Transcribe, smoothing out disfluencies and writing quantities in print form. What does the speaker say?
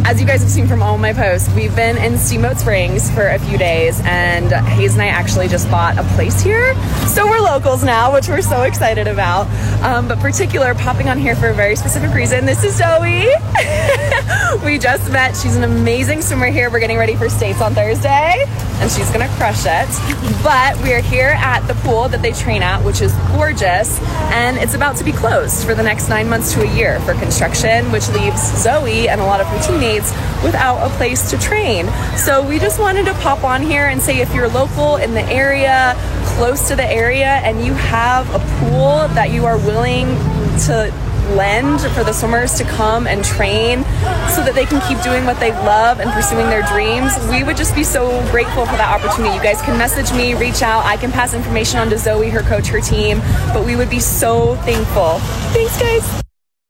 as you guys have seen from all my posts, we've been in Steamboat Springs for a few days, and Hayes and I actually just bought a place here. So we're locals now, which we're so excited about. But particular, popping on here for a very specific reason. This is Zoe. We just met. She's an amazing swimmer here. We're getting ready for States on Thursday, and she's gonna crush it. But we are here at the pool that they train at, which is gorgeous, and it's about to be closed for the next 9 months to a year for construction, which leaves Zoe and a lot of her teammates without a place to train. So we just wanted to pop on here and say, if you're local in the area, close to the area, and you have a pool that you are willing to lend for the swimmers to come and train so that they can keep doing what they love and pursuing their dreams, we would just be so grateful for that opportunity. You guys can message me, reach out. I can pass information on to Zoe, her coach, her team, but we would be so thankful. Thanks, guys.